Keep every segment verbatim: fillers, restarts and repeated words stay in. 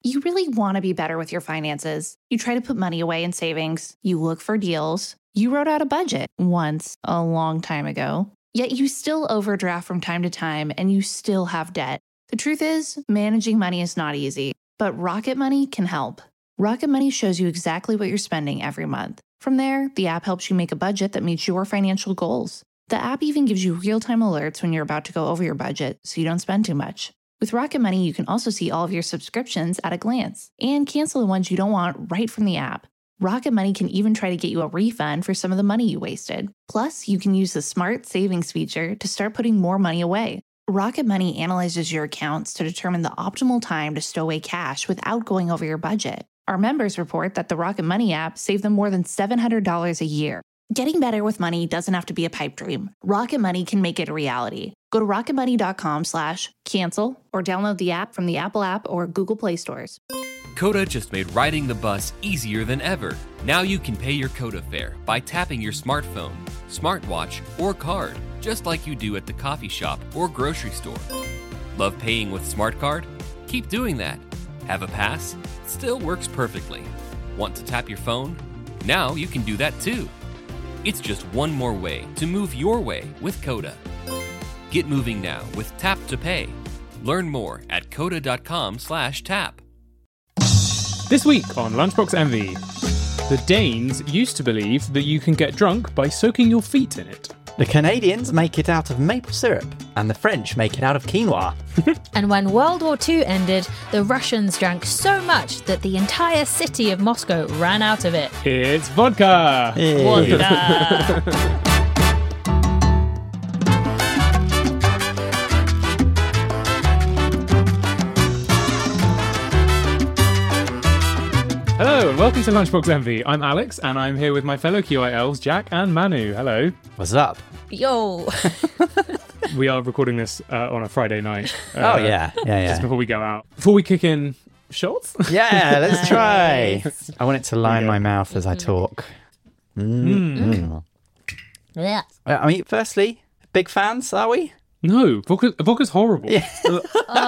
You really want to be better with your finances. You try to put money away in savings. You look for deals. You wrote out a budget once a long time ago. Yet you still overdraft from time to time and you still have debt. The truth is, managing money is not easy, but Rocket Money can help. Rocket Money shows you exactly what you're spending every month. From there, the app helps you make a budget that meets your financial goals. The app even gives you real-time alerts when you're about to go over your budget so you don't spend too much. With Rocket Money, you can also see all of your subscriptions at a glance and cancel the ones you don't want right from the app. Rocket Money can even try to get you a refund for some of the money you wasted. Plus, you can use the Smart Savings feature to start putting more money away. Rocket Money analyzes your accounts to determine the optimal time to stow away cash without going over your budget. Our members report that the Rocket Money app saved them more than seven hundred dollars a year. Getting better with money doesn't have to be a pipe dream. Rocket Money can make it a reality. Go to rocketmoney.com slash cancel or download the app from the Apple app or Google Play stores. Coda just made riding the bus easier than ever. Now you can pay your Coda fare by tapping your smartphone, smartwatch, or card, just like you do at the coffee shop or grocery store. Love paying with Smart Card? Keep doing that. Have a pass? Still works perfectly. Want to tap your phone? Now you can do that too. It's just one more way to move your way with Coda. Get moving now with Tap to Pay. Learn more at coda.com slash tap. This week on Lunchbox Envy, the Danes used to believe that you can get drunk by soaking your feet in it. The Canadians make it out of maple syrup, and the French make it out of quinoa. And when World War Two ended, the Russians drank so much that the entire city of Moscow ran out of it. It's vodka! Hey. Vodka! Hello and welcome to Lunchbox Envy. I'm Alex and I'm here with my fellow Q I Ls, Jack and Manu. Hello. What's up? Yo! We are recording this uh, on a Friday night. Uh, Oh, yeah. Yeah, yeah. Just before we go out. Before we kick in shots? Yeah, let's try. Nice. I want it to line Yeah. my mouth as I talk. Mm. Mm. Yeah. Well, I mean, firstly, big fans, are we? No, vodka, vodka's horrible. Yeah. Oh,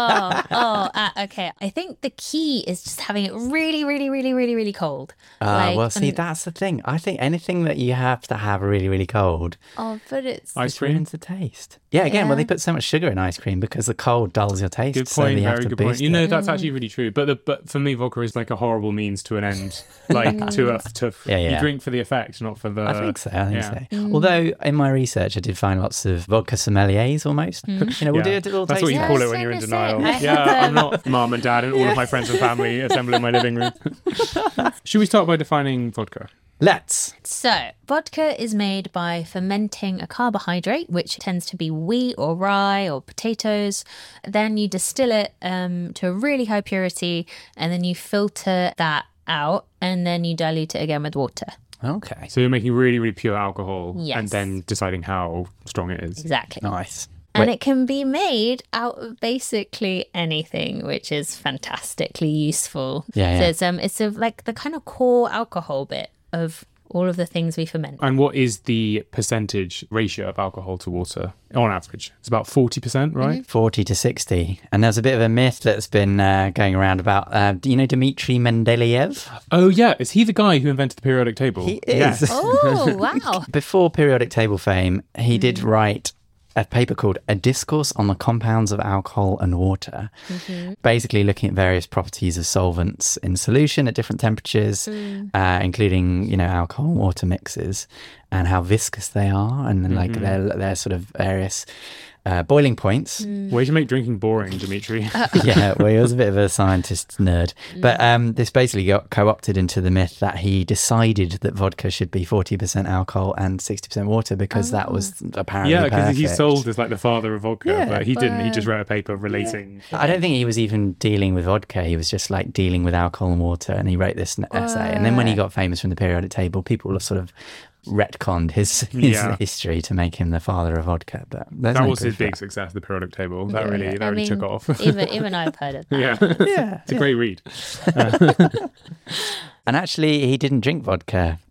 oh, uh, okay. I think the key is just having it really, really, really, really, really cold. Uh, Like, well, see, um, that's the thing. I think anything that you have to have really, really cold Oh, but it's... Ice cream? ruins the taste. Yeah, again, well, Yeah. they put so much sugar in ice cream because the cold dulls your taste. Good so point, you have very to good boost point. You it. know, that's actually really true. But the, but for me, vodka is like a horrible means to an end. Like, to a... To, Yeah, yeah. You drink for the effect, not for the... I think so. I think yeah. so. Although in my research, I did find lots of vodka sommeliers almost. You know, we'll Yeah. do a little That's what you taste Yeah, call it same when you're in the denial. same. I Yeah, had, I'm not mum and dad and all of my friends and family assemble in my living room. Should we start by defining vodka? Let's. So, vodka is made by fermenting a carbohydrate, which tends to be wheat or rye or potatoes. Then you distill it um, to a really high purity, and then you filter that out, and then you dilute it again with water. Okay. So you're making really, really pure alcohol Yes. and then deciding how strong it is. Exactly. Nice. And Wait. it can be made out of basically anything, which is fantastically useful. Yeah, So yeah. it's, um, it's a, like the kind of core alcohol bit of all of the things we ferment. And what is the percentage ratio of alcohol to water on average? It's about forty percent, right? forty to sixty. And there's a bit of a myth that's been uh, going around about, uh, do you know Dmitry Mendeleev? Oh, yeah. Is he the guy who invented the periodic table? He is. Yes. Oh, wow. Before periodic table fame, he did write a paper called A Discourse on the Compounds of Alcohol and Water, basically looking at various properties of solvents in solution at different temperatures, uh, including, you know, alcohol and water mixes and how viscous they are and then, like their, their sort of various uh, boiling points. Way to make drinking boring, Dimitri. Yeah, well, he was a bit of a scientist nerd. But um, this basically got co-opted into the myth that he decided that vodka should be forty percent alcohol and sixty percent water because that was apparently yeah, because he's perfect. sold as like the father of vodka, Yeah, but he didn't. He just wrote a paper relating. I don't think he was even dealing with vodka. He was just like dealing with alcohol and water, and he wrote this n- essay. And then when he got famous from the periodic table, people have sort of retconned his, his Yeah. history to make him the father of vodka. But there's That no was proof his of big that. success, the periodic table. That Yeah, really, yeah. that I really mean, took off. even even I've heard of that. yeah, Yeah, it's a great read. And actually, he didn't drink vodka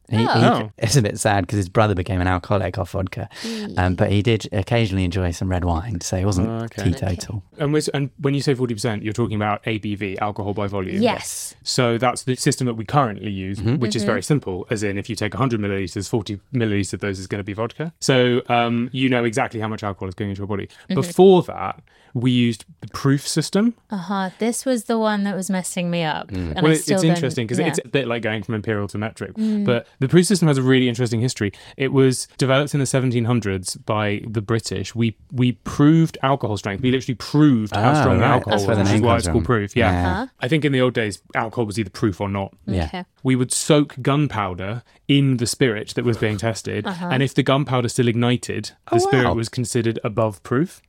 He, he, Oh. It's a bit sad because his brother became an alcoholic off vodka, um, but he did occasionally enjoy some red wine, so he wasn't Oh, okay. teetotal. And, with, and when you say forty percent, you're talking about A B V, alcohol by volume. Yes. So that's the system that we currently use, Mm-hmm. which is very simple, as in if you take one hundred millilitres, forty millilitres of those is going to be vodka. So um, you know exactly how much alcohol is going into your body. Before that, we used the proof system. Uh-huh. This was the one that was messing me up. And Well, I it, still it's don't- interesting because yeah. it's a bit like going from imperial to metric. But the proof system has a really interesting history. It was developed in the seventeen hundreds by the British. We we proved alcohol strength. We literally proved how Ah, strong the right. alcohol That's was, where the which is name why comes it's called from. proof. Yeah. Yeah. Uh-huh. I think in the old days, alcohol was either proof or not. Yeah. Okay. We would soak gunpowder in the spirit that was being tested. And if the gunpowder still ignited, the Oh, spirit wow. was considered above proof.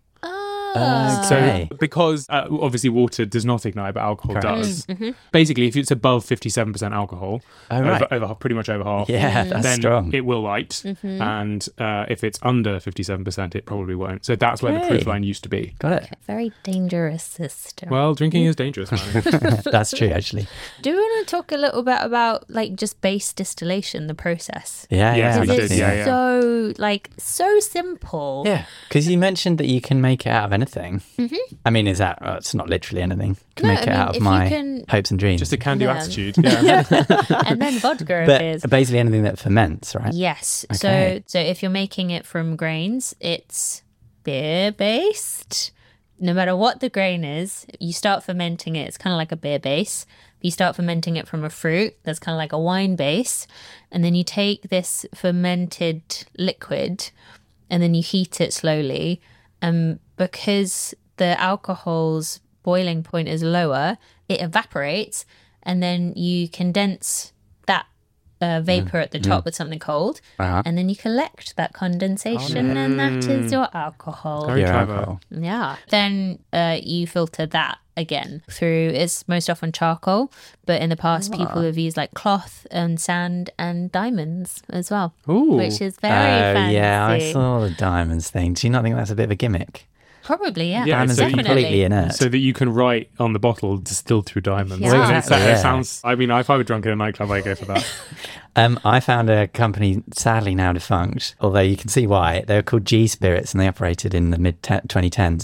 Oh. Okay. So, because uh, obviously water does not ignite, but alcohol Correct. does. Basically, if it's above fifty-seven percent alcohol, Oh, right. over, over, pretty much over half, Yeah, that's then strong. it will light. And uh, if it's under fifty-seven percent, it probably won't. So that's where the Okay. proof line used to be. Got it. Very dangerous system. Well, drinking is dangerous, man. That's true, actually. Do you want to talk a little bit about like just base distillation, the process? Yeah, Yes, yeah. we Because did, it's yeah, yeah. so like so simple. Yeah, because you mentioned that you can make it out of anything. Mm-hmm. I mean, is that, well, it's not literally anything. Can No, make I it mean, out if of you my can- hopes and dreams. Just a can-do Yeah. attitude. Yeah. And then vodka but appears. basically anything that ferments, right? Yes. Okay. So so if you're making it from grains, it's beer based. No matter what the grain is, you start fermenting it, it's kind of like a beer base. You start fermenting it from a fruit, that's kind of like a wine base. And then you take this fermented liquid and then you heat it slowly. And because the alcohol's boiling point is lower, it evaporates and then you condense that uh, vapor at the top with something cold, Uh-huh. and then you collect that condensation, and that is your alcohol. Very Pure clever. alcohol. Yeah. Then uh, you filter that again through, it's most often charcoal, but in the past people have used like cloth and sand and diamonds as well, Ooh. which is very Oh, fancy. yeah, I saw the diamonds thing. Do you not think that's a bit of a gimmick? Probably, yeah. Yeah, Diamonds so are you- completely inert. So that you can write on the bottle distilled through diamonds. Yeah. And it, Exactly, sa- yeah. it sounds, I mean, if I were drunk in a nightclub, I'd go for that. Um, I found a company, sadly now defunct, although you can see why. They were called G Spirits and they operated in the mid twenty tens.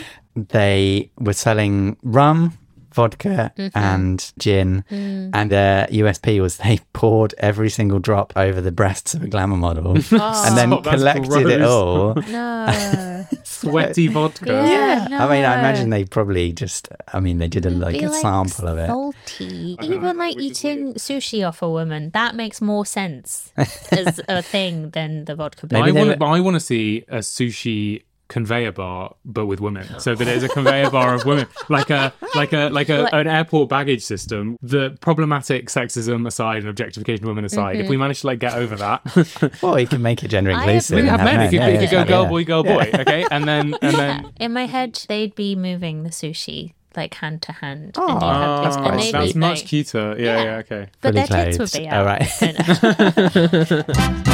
They were selling rum, vodka, and gin. And their U S P was they poured every single drop over the breasts of a glamour model and then Stop, that's collected it gross. all. No. Sweaty vodka. Yeah. I mean, I no. imagine they probably just, I mean, they did a, like Be a sample of it. salty. Even like eating sushi off a woman, that makes more sense as a thing than the vodka. Maybe I bit. they want, were- I want to see a sushi conveyor bar, but with women. So that it's a conveyor bar of women, like a like a like a Like- an airport baggage system. The problematic sexism aside and objectification of women aside, if we manage to like get over that, Well, you can make it gender I inclusive. we and have men. It could, Yeah, it yeah, could go yeah. girl, boy, girl, boy. Okay, and then and Yeah. then. In my head, they'd be moving the sushi like hand to hand. Oh, and you'd have Oh, this- quite and that's, they'd be, much like- cuter. Yeah, yeah, Yeah. okay. But Fully their tits would clothed. be Oh, out. right. I know.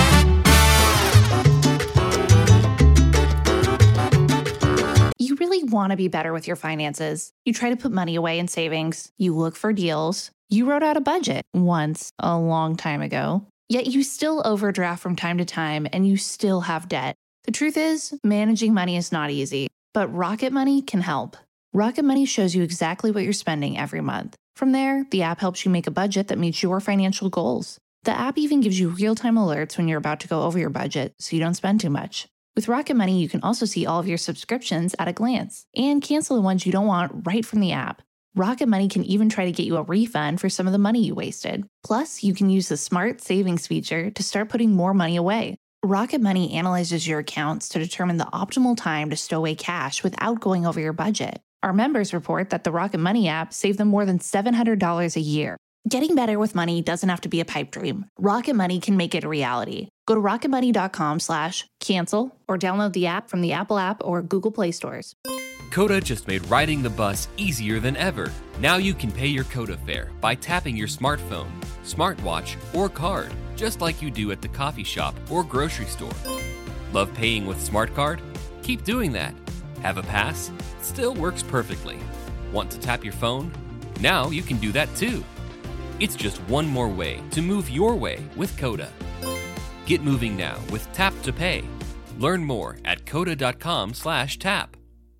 You really want to be better with your finances. You try to put money away in savings. You look for deals. You wrote out a budget once a long time ago. Yet you still overdraft from time to time and you still have debt. The truth is, managing money is not easy, but Rocket Money can help. Rocket Money shows you exactly what you're spending every month. From there, the app helps you make a budget that meets your financial goals. The app even gives you real-time alerts when you're about to go over your budget so you don't spend too much. With Rocket Money, you can also see all of your subscriptions at a glance and cancel the ones you don't want right from the app. Rocket Money can even try to get you a refund for some of the money you wasted. Plus, you can use the Smart Savings feature to start putting more money away. Rocket Money analyzes your accounts to determine the optimal time to stow away cash without going over your budget. Our members report that the Rocket Money app saved them more than seven hundred dollars a year. Getting better with money doesn't have to be a pipe dream. Rocket Money can make it a reality. Go to rocketmoney.com slash cancel or download the app from the Apple app or Google Play stores. Coda just made riding the bus easier than ever. Now you can pay your Coda fare by tapping your smartphone, smartwatch, or card, just like you do at the coffee shop or grocery store. Love paying with Smart Card? Keep doing that. Have a pass? Still works perfectly. Want to tap your phone? Now you can do that too. It's just one more way to move your way with Coda. Get moving now with Tap to Pay. Learn more at coda.com slash tap.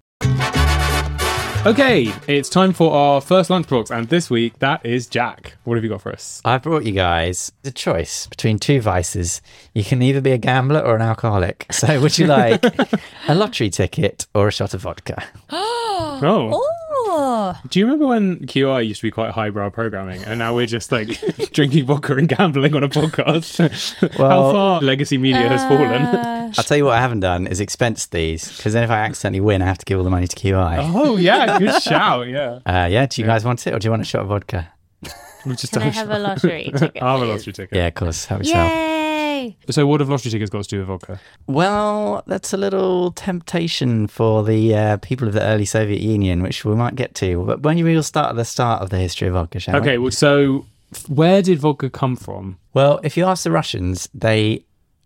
Okay, it's time for our first lunchbox, and this week that is Jack. What have you got for us? I brought you guys a choice between two vices. You can either be a gambler or an alcoholic. So would you like a lottery ticket or a shot of vodka? Oh. Oh, Do you remember when Q I used to be quite highbrow programming, and now we're just like drinking vodka and gambling on a podcast? How Well- far legacy media has fallen. uh, I'll tell you what I haven't done is expense these, because then if I accidentally win, I have to give all the money to Q I. Oh, yeah, good shout, yeah. Uh, yeah, do you guys want it, or do you want a shot of vodka? We've just can I done have shot. a lottery ticket? I'll have a please? lottery ticket. Yeah, of course. Help yourself. Yay! So what have lottery tickets got to do with vodka? Well, that's a little temptation for the uh, people of the early Soviet Union, which we might get to. But when we'll start at the start of the history of vodka, shall we? Okay, well, so where did vodka come from? Well, if you ask the Russians, they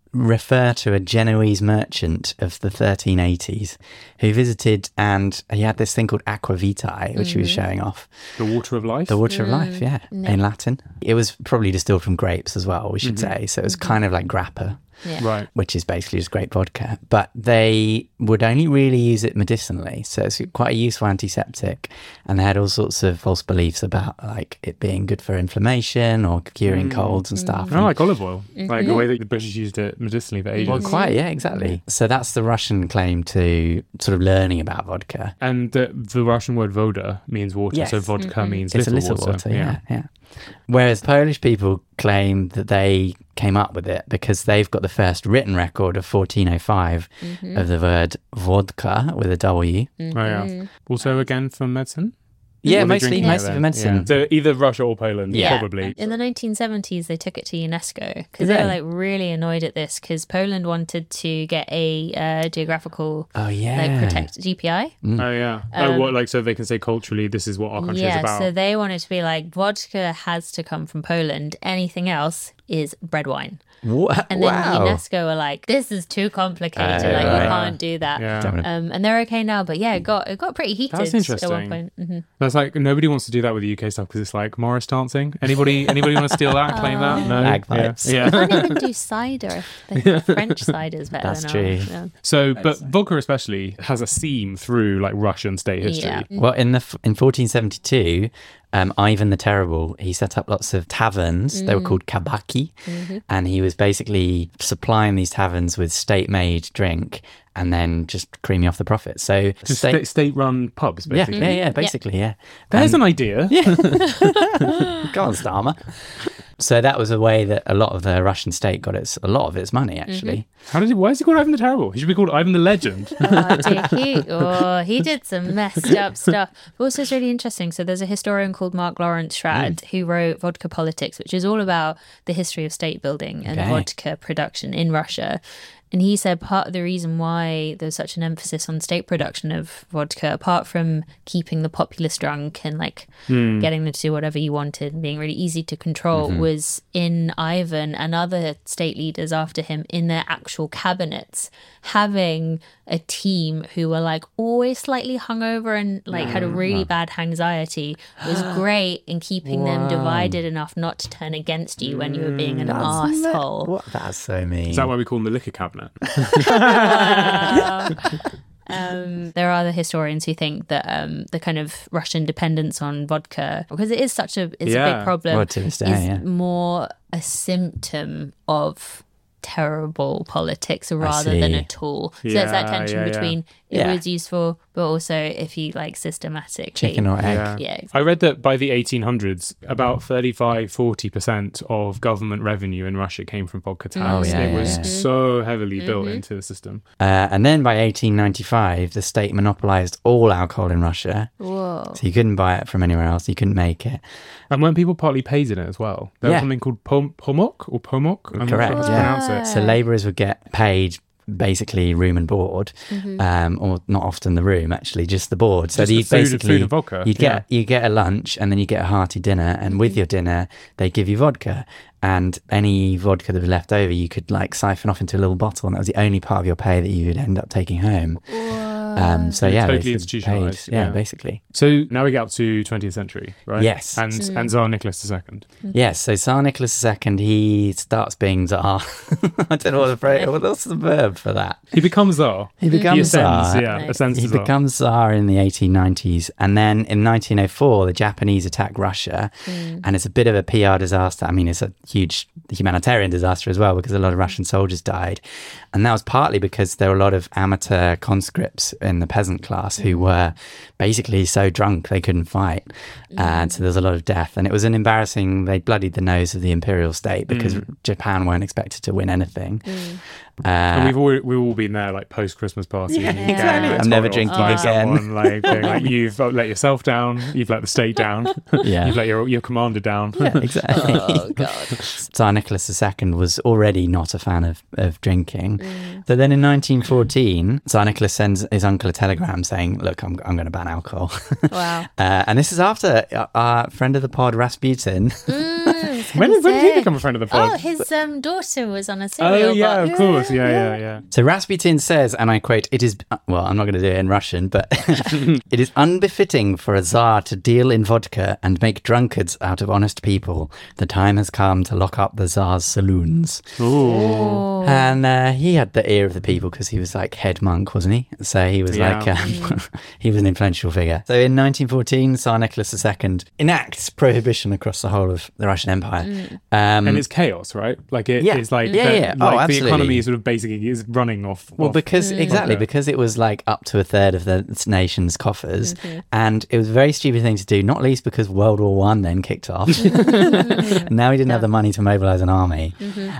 refer to a Genoese merchant of the thirteen eighties who visited, and he had this thing called aqua vitae, which he was showing off. The water of life? The water of life, yeah, in Latin. It was probably distilled from grapes as well, we should say. So it was kind of like grappa, Yeah. Right. which is basically just grape vodka. But they would only really use it medicinally. So it's quite a useful antiseptic. And they had all sorts of false beliefs about like it being good for inflammation or curing colds and stuff. I like olive oil, like the way that the British used it medicinally for ages. Well, quite, yeah, exactly. So that's the Russian claim to sort of learning about vodka. And the, the Russian word voda means water, Yes. so vodka means It's little, a little water, yeah, yeah. Whereas Polish people claim that they came up with it because they've got the first written record of fourteen oh five of the word vodka with a W. Oh, yeah. Also, again, for medicine? Yeah, Were they mostly, drinking it mostly then? for medicine. Yeah. So either Russia or Poland, Yeah. probably. In the nineteen seventies, they took it to UNESCO Did because they were they? like really annoyed at this because Poland wanted to get a uh, geographical Oh, yeah. like protect G P I. Oh, yeah. oh, what, like, so they can say culturally, this is what our country is Yeah, about. so they wanted to be like vodka has to come from Poland. Anything else is bread wine. Wha- And then wow. UNESCO were like, this is too complicated. Oh, like right. you can't do that. Yeah. Damn it. Um, and they're okay now, but yeah, it got it got pretty heated That's at interesting. one point. hmm That's like, nobody wants to do that with the U K stuff because it's like Morris dancing. Anybody anybody want to steal that, claim that? No? Bagpipes. Yeah. I yeah. can't even do cider. I think French cider is better That's than true. ours. Yeah. So, but vodka especially has a seam through like Russian state history. Yeah. Well, in the f- in fourteen seventy-two, um, Ivan the Terrible, he set up lots of taverns. They were called kabaki, and he was basically supplying these taverns with state-made drink and then just creaming off the profits. So Just state- state, state-run pubs, yeah, basically. yeah, yeah, basically, yeah. There's And- an idea. Go on, Starmer. So that was a way that a lot of the Russian state got its a lot of its money, actually. How did he? Why is he called Ivan the Terrible? He should be called Ivan the Legend. Oh, dear, he, oh, he did some messed up stuff. But also, it's really interesting. So, there's a historian called Mark Lawrence Schrad who wrote Vodka Politics, which is all about the history of state building and Okay. vodka production in Russia. And he said part of the reason why there's such an emphasis on state production of vodka, apart from keeping the populace drunk and like getting them to do whatever you wanted and being really easy to control, was in Ivan and other state leaders after him in their actual cabinets having a team who were like always slightly hungover and like had a really bad anxiety was great in keeping them divided enough not to turn against you when you were being an asshole. What? That's so mean. Is that why we call them the liquor cabinet? Um, there are other historians who think that um, the kind of Russian dependence on vodka, because it is such a it's a Yeah. big problem, Well, to this day, is yeah. more a symptom of terrible politics rather than see. a tool. So there's that Yeah, tension yeah, yeah. between it Yeah. was useful, but also if you like systematically Chicken or egg? Yeah. Yeah, I read that by the eighteen hundreds, about thirty-five, forty percent of government revenue in Russia came from vodka tax. Oh, yeah, it yeah, was yeah. so heavily built into the system. Uh, and then by eighteen ninety-five, the state monopolized all alcohol in Russia. Whoa. So you couldn't buy it from anywhere else. You couldn't make it. And weren't people partly paid in it as well? There was Yeah. something called pom- pomok or pomok? I'm not sure Correct, how to yeah. pronounce it. So labourers would get paid basically room and board, um, or not often the room, actually, just the board. So Just the you food and- basically food and vodka, you'd get you get a lunch and then you get a hearty dinner, and with your dinner they give you vodka, and any vodka that was left over you could like siphon off into a little bottle, and that was the only part of your pay that you would end up taking home. Um, so yeah, Totally they paid- institutionalised, Yeah, yeah. basically. So now we get up to twentieth century, right? Yes. And and Tsar Nicholas the Second. Yes, so Tsar Nicholas the Second, he starts being Tsar. I don't know what the phrase, what's the verb for that? He becomes Tsar. He becomes He ascends, Tsar. yeah, ascends He to Tsar. becomes Tsar in the eighteen nineties. And then in nineteen oh four, the Japanese attack Russia. And it's a bit of a P R disaster. I mean, it's a huge humanitarian disaster as well because a lot of Russian soldiers died. And that was partly because there were a lot of amateur conscripts in the peasant class who were basically so drunk they couldn't fight. And so there's a lot of death. And it was an embarrassing, they bloodied the nose of the imperial state because Japan weren't expected to win anything. Uh, And we've all we've all been there, like post Christmas party. Yeah, exactly. I'm never drinking by again. someone, like, being like, you've let yourself down, you've let the state down, Yeah. you've let your your commander down. yeah, exactly. Oh, God. Tsar Nicholas the Second was already not a fan of, of drinking. So then in nineteen fourteen, Tsar Nicholas sends his uncle a telegram saying, look, I'm, I'm going to ban alcohol. Wow. uh, and this is after our, our friend of the pod, Rasputin. Mm, When, when did he say. become a friend of the pod? Oh, his um, daughter was on a serial. Oh, yeah, box. of course. Yeah, yeah, yeah. So Rasputin says, and I quote, it is, well, I'm not going to do it in Russian, but it is unbefitting for a Tsar to deal in vodka and make drunkards out of honest people. The time has come to lock up the Tsar's saloons. Oh. And uh, he had the ear of the people because he was like head monk, wasn't he? So he was Yeah. like, um, he was an influential figure. So in nineteen fourteen, Tsar Nicholas the Second enacts prohibition across the whole of the Russian Empire. Um, And it's chaos, right? Like it Yeah. is like, Yeah, the, yeah. Oh, like the absolutely. economy is sort of basically is running off. Well, off because exactly vodka. because it was like up to a third of the nation's coffers, and it was a very stupid thing to do. Not least because World War One then kicked off, and now he didn't have the money to mobilize an army.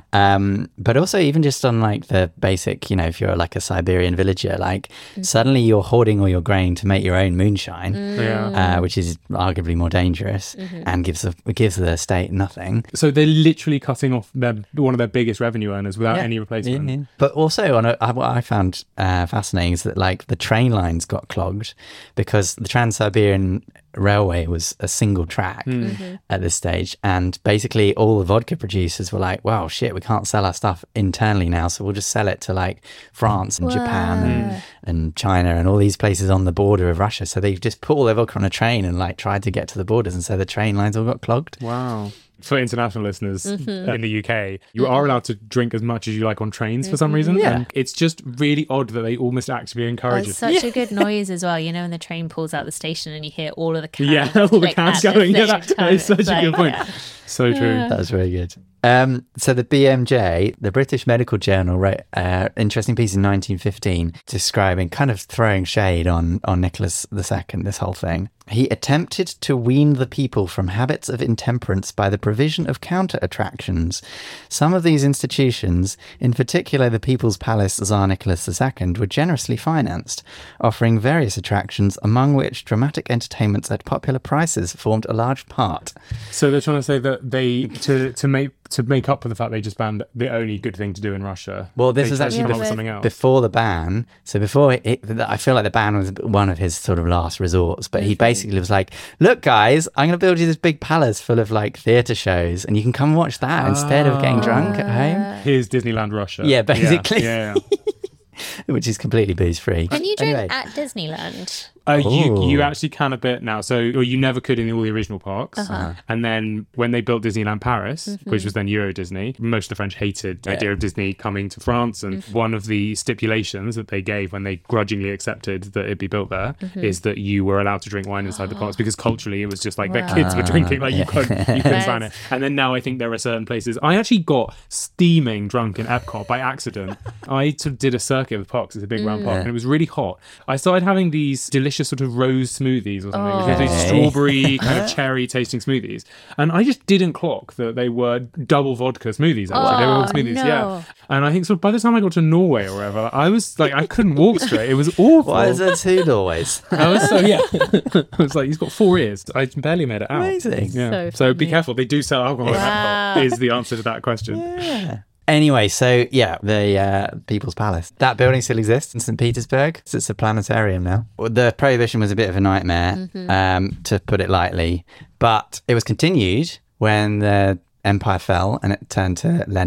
Um, but also even just on like the basic, you know, if you're like a Siberian villager, like suddenly you're hoarding all your grain to make your own moonshine, Yeah. uh, which is arguably more dangerous and gives the gives the state nothing. So they're literally cutting off their one of their biggest revenue earners without Yeah. any replacement. Yeah, yeah. But also, on a, I- what I found uh, fascinating is that like the train lines got clogged because the Trans-Siberian Railway was a single track at this stage, and basically all the vodka producers were like, "Wow, shit, we can't sell our stuff internally now, so we'll just sell it to like France and Japan and, and China and all these places on the border of Russia." So they just put all their vodka on a train and like tried to get to the borders, and so the train lines all got clogged. Wow. For international listeners in the U K, you are allowed to drink as much as you like on trains for some reason. Yeah. And it's just really odd that they almost actively Oh, encourage it's it. such a good noise as well, you know, when the train pulls out the station and you hear all of the cans. Yeah, all the click cans at the going. Yeah, same that, that time. is such It's a good like, point. yeah. So true. That was very good. Um, so the B M J, the British Medical Journal, wrote an interesting piece in nineteen fifteen describing, kind of throwing shade on, on Nicholas the Second, this whole thing. He attempted to wean the people from habits of intemperance by the provision of counter-attractions. Some of these institutions, in particular the People's Palace Tsar Nicholas the Second, were generously financed, offering various attractions, among which dramatic entertainments at popular prices formed a large part. So they're trying to say that they to to make to make up for the fact they just banned the only good thing to do in Russia. Well, this they is tried to actually come up bef- with something else. before the ban. So before it, I feel like the ban was one of his sort of last resorts. But he basically was like, "Look, guys, I'm going to build you this big palace full of like theatre shows, and you can come and watch that instead of getting drunk at home." Here's Disneyland Russia. Yeah, basically. Yeah. yeah. Which is completely booze free. Can you drink Anyway. at Disneyland? Uh, you Ooh. you actually can a bit now. So or you never could in all the original parks. Uh-huh. And then when they built Disneyland Paris, Mm-hmm. which was then Euro Disney, most of the French hated the idea of Disney coming to France. And Mm-hmm. one of the stipulations that they gave when they grudgingly accepted that it'd be built there is Mm-hmm. that you were allowed to drink wine inside the parks because culturally it was just like their kids were drinking, like you couldn't you couldn't Nice. sign it. And then now I think there are certain places. I actually got steaming drunk in Epcot by accident. I sort of did a circuit of the parks. It's a big round park, and it was really hot. I started having these delicious sort of rose smoothies or something, which was these Okay. strawberry kind of cherry tasting smoothies, and I just didn't clock that they were double vodka smoothies. Actually, they were all Oh, smoothies, no. yeah. And I think sort of by the time I got to Norway or whatever, I was like, I couldn't walk straight. It was awful. Why is there two doorways? I was so yeah. I was like, he's got four ears. I barely made it out. Amazing. Yeah. So So, be funny. careful. They do sell alcohol. Wow. At Epcot, is the answer to that question. Yeah. Anyway, so yeah, the uh, People's Palace. That building still exists in Saint Petersburg. So it's a planetarium now. The prohibition was a bit of a nightmare, um, to put it lightly. But it was continued when the empire fell and it turned to Lenin,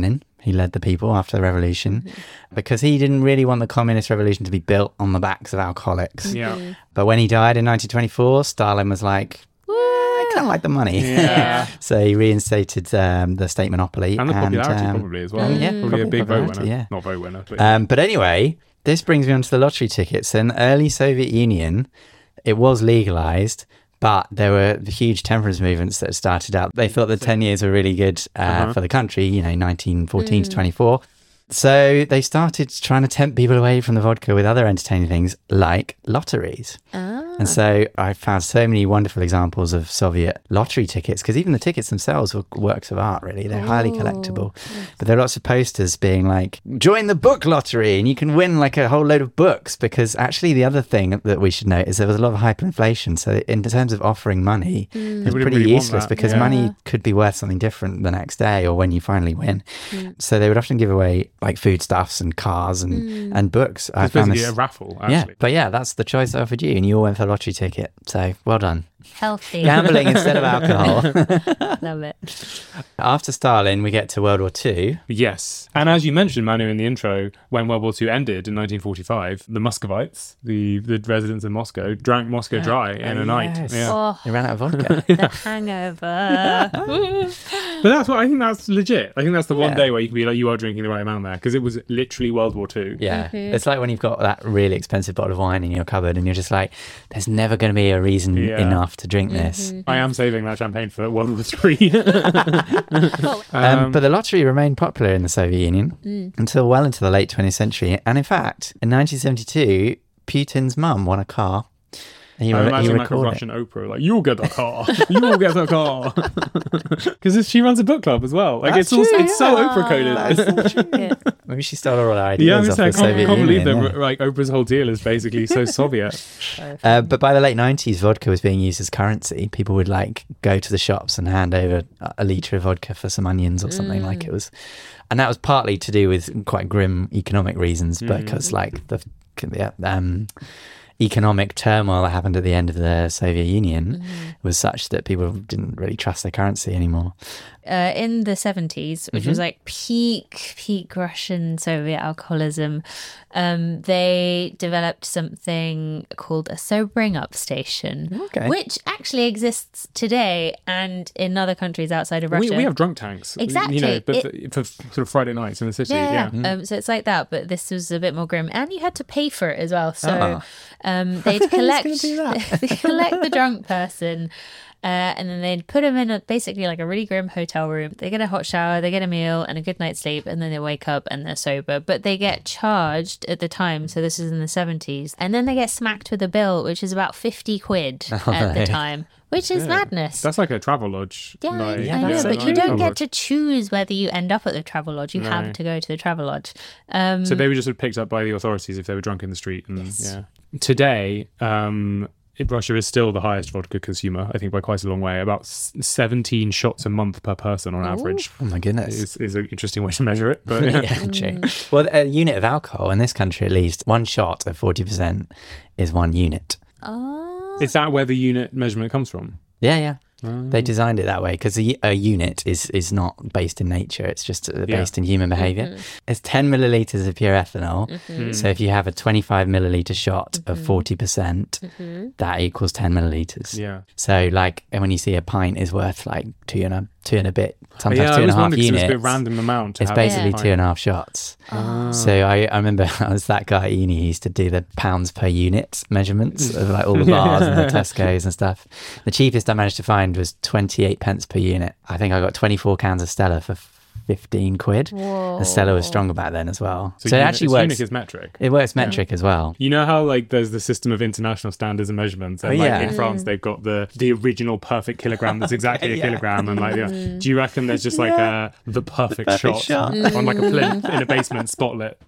He led the people after the revolution mm-hmm. because he didn't really want the communist revolution to be built on the backs of alcoholics. Yeah. Mm-hmm. But when he died in nineteen twenty-four, Stalin was like, well, I kind of like the money. Yeah. So he reinstated um, the state monopoly. And the popularity um, probably as well. Mm. Yeah, probably, probably a big vote popularity, winner. yeah. Not vote winner. But Um, but anyway, this brings me on to the lottery tickets. In the early Soviet Union, it was legalized, but there were huge temperance movements that started out. They thought the ten years were really good uh, Uh-huh. for the country, you know, nineteen fourteen to twenty-four. So they started trying to tempt people away from the vodka with other entertaining things like lotteries. Ah. And so I found so many wonderful examples of Soviet lottery tickets, because even the tickets themselves were works of art, really. They're highly collectible. But there are lots of posters being like, join the book lottery and you can win like a whole load of books. Because actually the other thing that we should note is there was a lot of hyperinflation. So in terms of offering money, They it's wouldn't pretty really want useless that, because yeah. money could be worth something different the next day or when you finally win. So they would often give away like foodstuffs and cars and, and books. I it's found basically this- a raffle, actually. yeah, but yeah, that's the choice I offered you, and you all went for a lottery ticket. So well done. Healthy. Gambling instead of alcohol. Love it. After Stalin, we get to World War Two. Yes. And as you mentioned, Manu, in the intro, when World War Two ended in nineteen forty-five, the Muscovites, the, the residents in Moscow, drank Moscow dry in a night. yes. Yeah. Oh, They ran out of vodka. the hangover. But that's what I think that's legit. I think that's the one Yeah. day where you can be like, you are drinking the right amount there, because it was literally World War Two. Yeah, it's like when you've got that really expensive bottle of wine in your cupboard, and you're just like, "There's never going to be a reason Yeah. enough to drink this." I am saving that champagne for World War Three. Um, but the lottery remained popular in the Soviet Union until well into the late twentieth century, and in fact, in nineteen seventy-two, Putin's mum won a car. He, I re- he imagine like a recorded it. Russian Oprah, like, you'll get the car, you'll get the car, because she runs a book club as well. Like That's it's also, true, it's so Oprah coded. Maybe she stole all her Yeah, ideas I'm off saying, I the can't, Soviet can't believe Union. that yeah. like Oprah's whole deal is basically so Soviet. Uh, but by the late nineties, vodka was being used as currency. People would like go to the shops and hand over a- a litre of vodka for some onions or something like it was. And that was partly to do with quite grim economic reasons, because like the the, um, economic turmoil that happened at the end of the Soviet Union was such that people didn't really trust their currency anymore. Uh, in the seventies, which was like peak, peak Russian Soviet alcoholism, um, they developed something called a sobering up station, Okay. which actually exists today and in other countries outside of Russia. We, we have drunk tanks, Exactly. You know, but It- for, for sort of Friday nights in the city. Yeah, Yeah, yeah. Um, so it's like that, but this was a bit more grim, and you had to pay for it as well. So Ah. um, they'd collect, gonna do that? they collect the drunk person, uh, and then they'd put them in a, basically like a really grim hotel room. They get a hot shower, they get a meal, and a good night's sleep, and then they wake up and they're sober. But they get charged at the time, so this is in the seventies, and then they get smacked with a bill, which is about fifty quid Oh, at the no. time, which is madness. That's like a travel lodge. Yeah, like, Yeah, I know, that's but so you don't travel get lodge. to choose whether you end up at the travel lodge. You No. have to go to the travel lodge. Um, So they were just sort of picked up by the authorities if they were drunk in the street. And, Yes. yeah. Today, um, it- Russia is still the highest vodka consumer, I think by quite a long way. About s- seventeen shots a month per person on average. Oh my goodness. Is, is an interesting way to measure it. But yeah. yeah, true. Well, a unit of alcohol in this country, at least, one shot of forty percent is one unit. oh. Is that where the unit measurement comes from? Yeah, yeah. They designed it that way because a, a unit is, is not based in nature. It's just uh, Yeah. based in human behavior. It's ten milliliters of pure ethanol. So if you have a twenty-five milliliter shot of forty percent, that equals ten milliliters. Yeah. So like, and when you see a pint is worth like two and a, two and a bit, sometimes yeah, two I and a always half wondered 'cause it was units. a bit random amount. To It's have basically a two and a half shots. Ah. So I, I remember I was that guy at uni who used to do the pounds per unit measurements of like all the bars and the Tesco's and stuff. The cheapest I managed to find was twenty-eight pence per unit. I think I got twenty-four cans of Stella for fifteen quid. Whoa. The Stella was stronger back then as well. So, it unit- actually it's works. Unit is metric. It works metric as well. You know how like there's the system of international standards and measurements, and Oh, like yeah. in France they've got the the original perfect kilogram that's exactly a Yeah. kilogram, and like yeah. Do you reckon there's just like Yeah. a the perfect, perfect shot, shot. on like a plinth in a basement spotlit?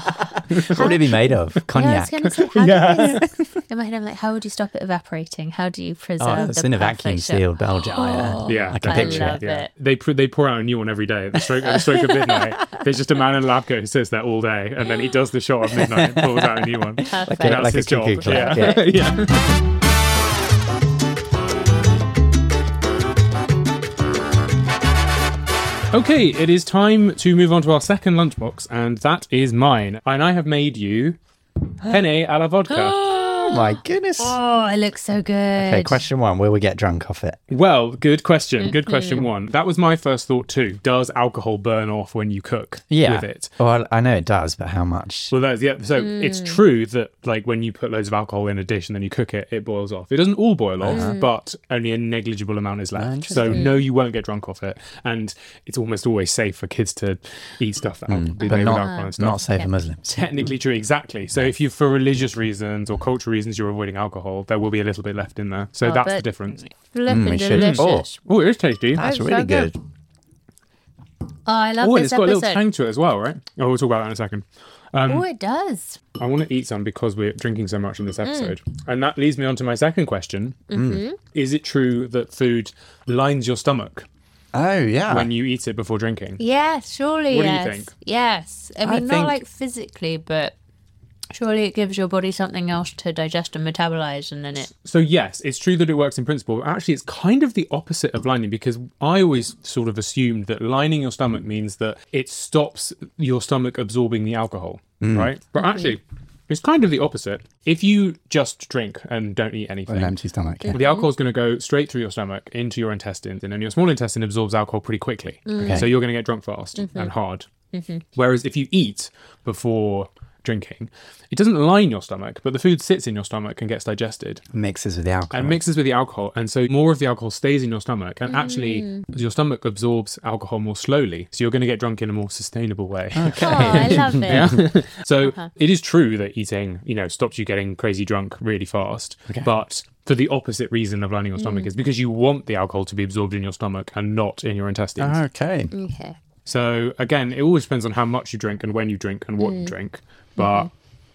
What would it be made of? Yeah, I Cognac. was going to say, how Yeah. do you, in my head, I'm like, how would you stop it evaporating? How do you preserve Oh, the it's in a perfect vacuum shot? sealed bell jar. Yeah. Yeah, I can I picture love it. Yeah, it. they pr- they pour out a new one every day at the stroke at the stroke of midnight. There's just a man in a lab coat who sits there all day, and then he does the shot at midnight and pulls out a new one. Perfect. Like a- That's like a his job. cuckoo clock, Yeah. yeah. Yeah. Okay, it is time to move on to our second lunchbox, and that is mine. And I have made you penne a la vodka. Oh my goodness. Oh, it looks so good. Okay, question one. Will we get drunk off it? Well, good question. Good question one. That was my first thought too. Does alcohol burn off when you cook Yeah. with it? Well, I know it does, but how much? Well, that's, yeah. So it's true that like when you put loads of alcohol in a dish and then you cook it, it boils off. It doesn't all boil off, but only a negligible amount is left. So no, you won't get drunk off it. And it's almost always safe for kids to eat stuff that mm, be but made not, with alcohol and stuff. not safe for Muslims. Technically true, exactly. So if you, for religious reasons or cultural reasons, you're avoiding alcohol, there will be a little bit left in there. So Oh, that's the but- difference. Flipping we should- delicious. Oh, it is tasty. That's so really good. good. Oh, I love Oh, and this it's got a little episode. tang to it as well, right? Oh, we'll talk about that in a second. Oh, it does. I want to eat some because we're drinking so much in this episode. And that leads me on to my second question. Is it true that food lines your stomach Oh, yeah. when you eat it before drinking? Yes, surely. What do you yes. think? Yes. I mean, I not think- like physically, but surely it gives your body something else to digest and metabolize, and then it. So yes, it's true that it works in principle, but actually it's kind of the opposite of lining, because I always sort of assumed that lining your stomach means that it stops your stomach absorbing the alcohol, right? But actually, it's kind of the opposite. If you just drink and don't eat anything, An empty stomach. Yeah. the alcohol is going to go straight through your stomach into your intestines, and then your small intestine absorbs alcohol pretty quickly. Okay. So you're going to get drunk fast and hard. Whereas if you eat before drinking, it doesn't line your stomach, but the food sits in your stomach and gets digested Mixes with the alcohol. and mixes with the alcohol, and so more of the alcohol stays in your stomach, and actually your stomach absorbs alcohol more slowly, so you're going to get drunk in a more sustainable way. Oh, I love it. So it is true that eating, you know, stops you getting crazy drunk really fast, but for the opposite reason of lining your stomach is because you want the alcohol to be absorbed in your stomach and not in your intestines. Okay. Okay. So again, it always depends on how much you drink and when you drink and what you drink, but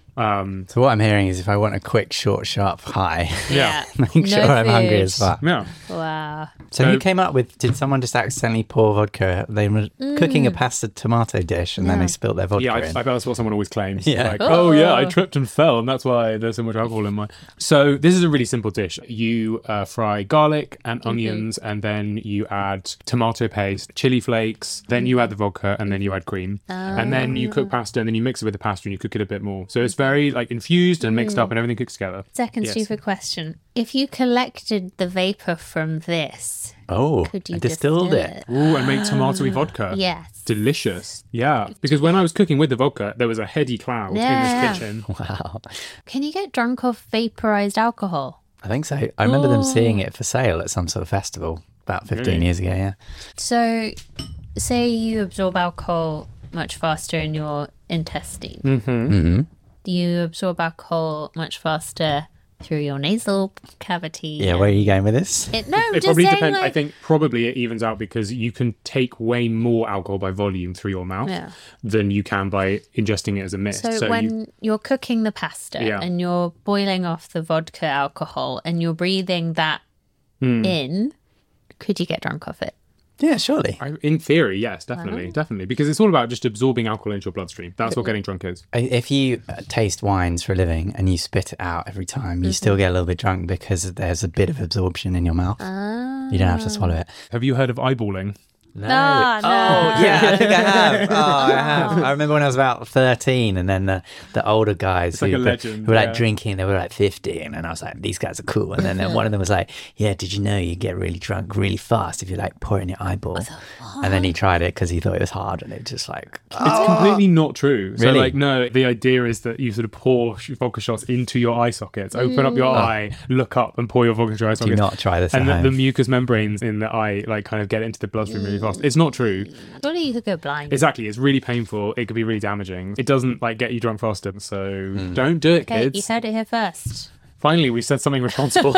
um So what I'm hearing is if I want a quick, short, sharp high, yeah, make No sure I'm hungry food. as fuck. yeah. Wow. So So- who came up with, did someone just accidentally pour vodka? They were cooking a pasta tomato dish and then Yeah. they spilt their vodka Yeah, I, I in. bet that's what someone always claims. Yeah. Like, oh yeah, I Oh. tripped and fell, and that's why there's so much alcohol in mine. So this is a really simple dish. You uh, fry garlic and onions, and then you add tomato paste, chili flakes, then you add the vodka, and then you add cream, and then you cook pasta, and then you mix it with the pasta, and you cook it a bit more. So it's very like infused and mixed up, and everything cooks together. Second Yes. stupid question. If you collected the vapor from this, oh, could you I distilled distill it. Ooh, and make tomatoey vodka. Yes. Delicious. Yeah, because when I was cooking with the vodka, there was a heady cloud Yeah. in this kitchen. Wow. Can you get drunk off vaporized alcohol? I think so. I remember them seeing it for sale at some sort of festival about fifteen Really? years ago, yeah. So, say you absorb alcohol much faster in your intestine. Mm-hmm. Do you absorb alcohol much faster through your nasal cavity? Yeah, where are you going with this? It, no, I'm It just probably saying, depends. I like- think probably it evens out because you can take way more alcohol by volume through your mouth Yeah. than you can by ingesting it as a mist. So, So, when you, you... are cooking the pasta Yeah. and you're boiling off the vodka alcohol and you're breathing that Hmm. in, could you get drunk off it? Yeah, surely. I, in theory, yes, definitely, definitely, because it's all about just absorbing alcohol into your bloodstream. That's what getting drunk is. I- If you uh, taste wines for a living and you spit it out every time, you still get a little bit drunk because there's a bit of absorption in your mouth. You don't have to swallow it. Have you heard of eyeballing? No. Ah, no. Oh, yeah, I think I have. Oh, I have. I remember when I was about thirteen, and then the, the older guys like who, a were- legend, who were like yeah. drinking, they were like fifteen, and I was like, these guys are cool. And then, then one of them was like, yeah, did you know you get really drunk really fast if you like pour it in your eyeball? And then he tried it because he thought it was hard, and it just like, It's completely not true. So, Really? like, no, the idea is that you sort of pour sh- vodka shots into your eye sockets, open up your eye, look up, and pour your vodka into your eye do sockets. not try this and at the, home. the mucous membranes in the eye, like, kind of get into the bloodstream really fast. It's not true. Surely you could go blind. Exactly. It's really painful. It could be really damaging. It doesn't, like, get you drunk faster. So don't do it, Okay, you kids. heard it here first. Finally, we said something responsible.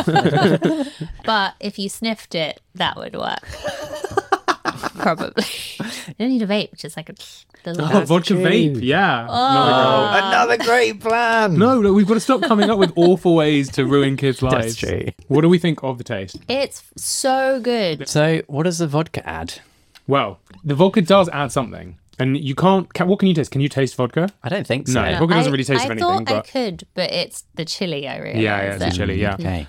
But if you sniffed it, that would work. Probably. You don't need a vape, just like a little. Oh, vodka vape. Yeah. oh, another great plan. No, no, we've got to stop coming up with awful ways to ruin kids' lives. true. What do we think of the taste? It's so good. So, what does the vodka add? Well, the vodka does add something. And you can't... Can, what can you taste? Can you taste vodka? I don't think so. No. Vodka doesn't I- really taste I of anything, thought I but- could, but it's the chili I realized. Yeah, yeah, it's that- a chili, yeah. Okay. But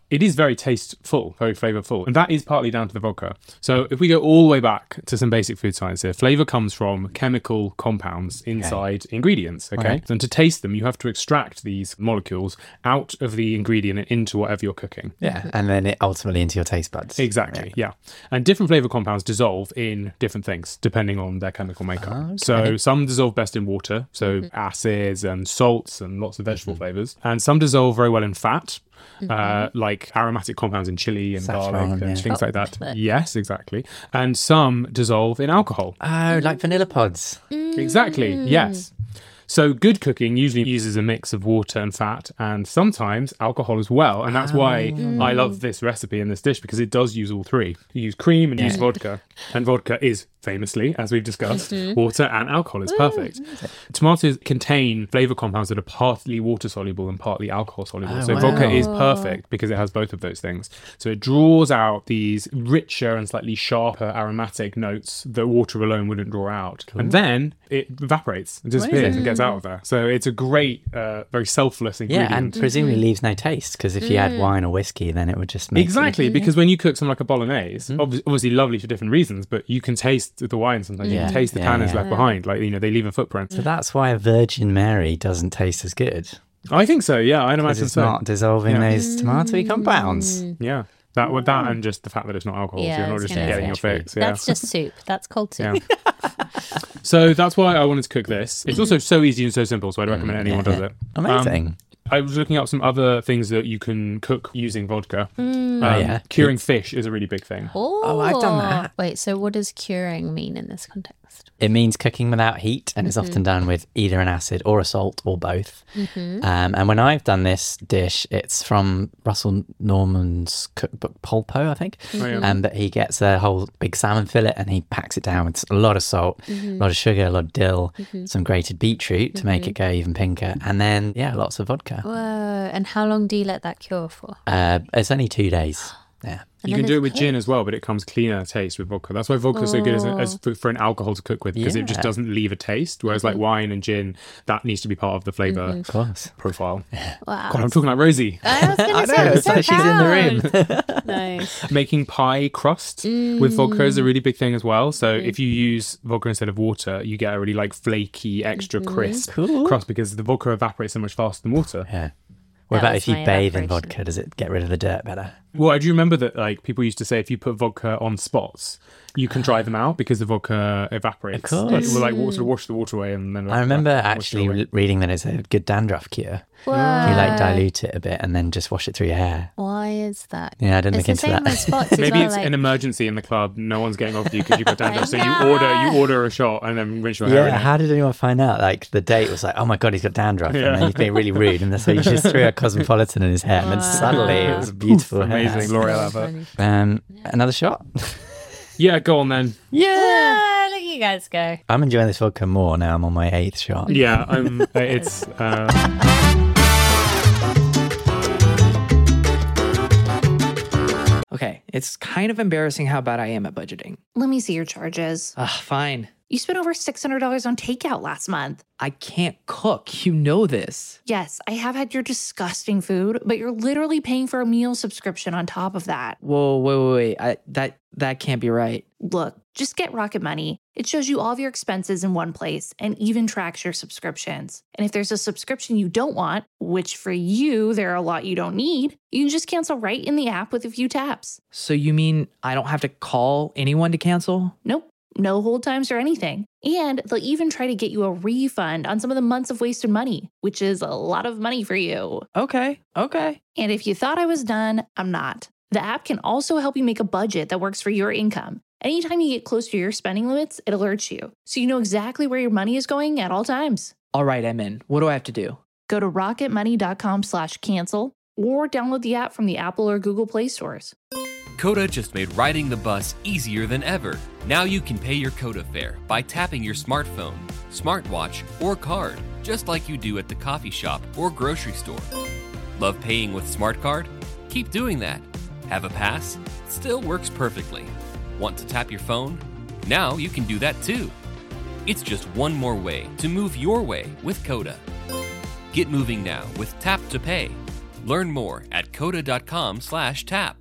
it is very tasteful, very flavorful. And that is partly down to the vodka. So if we go all the way back to some basic food science here, flavor comes from chemical compounds inside okay. ingredients. Okay. Right. And to taste them, you have to extract these molecules out of the ingredient and into whatever you're cooking. Yeah. And then it ultimately into your taste buds. Exactly. Yeah. yeah. And different flavor compounds dissolve in different things depending on their chemical makeup. Oh, okay. So some dissolve best in water. So mm-hmm. acids and salts and lots of vegetable mm-hmm. flavors. And some dissolve very well in fat. Mm-hmm. Uh, like aromatic compounds in chili and Saffron, garlic and yeah. things like that. Chocolate. Yes, exactly. And some dissolve in alcohol. Oh, like vanilla pods. Mm. Exactly, yes. So good cooking usually uses a mix of water and fat and sometimes alcohol as well. And that's why Mm. I love this recipe and this dish because it does use all three. You use cream and Yeah. use vodka. And vodka is famously, as we've discussed, Mm-hmm. water and alcohol is perfect. Tomatoes contain flavor compounds that are partly water soluble and partly alcohol soluble. Oh, so wow. vodka is perfect because it has both of those things. So it draws out these richer and slightly sharper aromatic notes that water alone wouldn't draw out. Cool. And then it evaporates and disappears Amazing. and gets out of there. So it's a great, uh, very selfless ingredient. Yeah, and presumably leaves no taste because if you add wine or whiskey, then it would just make Exactly, it... because when you cook something like a bolognese, Mm. obvi- obviously lovely for different reasons, but you can taste the wine sometimes. You Yeah. can taste the Yeah, tannins yeah. left behind. Like, you know, they leave a footprint. So that's why a Virgin Mary doesn't taste as good. I think so, yeah, I'd Because imagine it's so. not dissolving Yeah. those tomatoey compounds. Yeah, that with that and just the fact that it's not alcohol, Yeah, so you're I not was just gonna getting say. your True. fix. Yeah. That's just soup. That's cold soup. Yeah. So that's why I wanted to cook this. It's also so easy and so simple, so I'd recommend anyone does it. Amazing. Um, I was looking up some other things that you can cook using vodka. Um, Oh, yeah. Curing fish is a really big thing. Oh, Oh, I've done that. Wait, so what does curing mean in this context? It means cooking without heat and it's often done with either an acid or a salt or both. Mm-hmm. Um, and when I've done this dish, it's from Russell Norman's cookbook Polpo, I think. Oh, yeah. And that he gets a whole big salmon fillet and he packs it down with a lot of salt, Mm-hmm. a lot of sugar, a lot of dill, some grated beetroot to make it go even pinker. And then, yeah, lots of vodka. Whoa. And how long do you let that cure for? Uh, it's only two days. Yeah. And You then can do it it's with cooked? gin as well, but it comes cleaner taste with vodka. That's why vodka's so good as, as for, for an alcohol to cook with, because it just Yeah. doesn't leave a taste. Whereas like wine and gin, that needs to be part of the flavour Of course. profile. Wow. God, I'm talking like Rosie. I was going I to say, know, I'm it's so like she's in the proud. Nice. Making pie crust with vodka is a really big thing as well. So if you use vodka instead of water, you get a really like flaky, extra crisp Cool. crust because the vodka evaporates so much faster than water. Yeah. What That about was if you my bathe in evaporation. vodka? Does it get rid of the dirt better? Well, I do remember that like people used to say if you put vodka on spots, you can dry them out because the vodka evaporates. Of course. It will like wa- sort of wash the water away and then I remember wash it actually away. re- reading that it's a good dandruff cure. Whoa. If you like dilute it a bit and then just wash it through your hair. Why is that? Yeah, I didn't It's look the into same that. with spots as Maybe well. it's like, an emergency in the club. No one's getting off you because you've got dandruff. So you know. order, you order a shot and then rinse your hair. in Yeah, it. how did anyone find out? Like the date was like, oh my god, he's got dandruff, and then he's being really rude, and so you just threw a cosmopolitan in his hair, and then suddenly it was a beautiful hair. amazing. L'Oreal advert. Um, another shot. Yeah, go on then. Ah, look at you guys go. I'm enjoying this vodka more now. I'm on my eighth shot. Yeah, I'm. It's. Uh, Okay, it's kind of embarrassing how bad I am at budgeting. Let me see your charges. Ugh, fine. You spent over six hundred dollars on takeout last month. I can't cook. You know this. Yes, I have had your disgusting food, but you're literally paying for a meal subscription on top of that. Whoa, wait, wait, wait. I, that that can't be right. Look, just get Rocket Money. It shows you all of your expenses in one place and even tracks your subscriptions. And if there's a subscription you don't want, which for you, there are a lot you don't need, you can just cancel right in the app with a few taps. So you mean I don't have to call anyone to cancel? Nope, no hold times or anything. And they'll even try to get you a refund on some of the months of wasted money, which is a lot of money for you. Okay, okay. And if you thought I was done, I'm not. The app can also help you make a budget that works for your income. Anytime you get close to your spending limits, it alerts you, so you know exactly where your money is going at all times. All right, I'm in. What do I have to do? Go to rocketmoney.com slash cancel or download the app from the Apple or Google Play stores. Coda just made riding the bus easier than ever. Now you can pay your Coda fare by tapping your smartphone, smartwatch, or card, just like you do at the coffee shop or grocery store. Love paying with Smart Card? Keep doing that. Have a pass? Still works perfectly. Want to tap your phone? Now you can do that too. It's just one more way to move your way with Coda. Get moving now with Tap to Pay. Learn more at coda.com slash tap.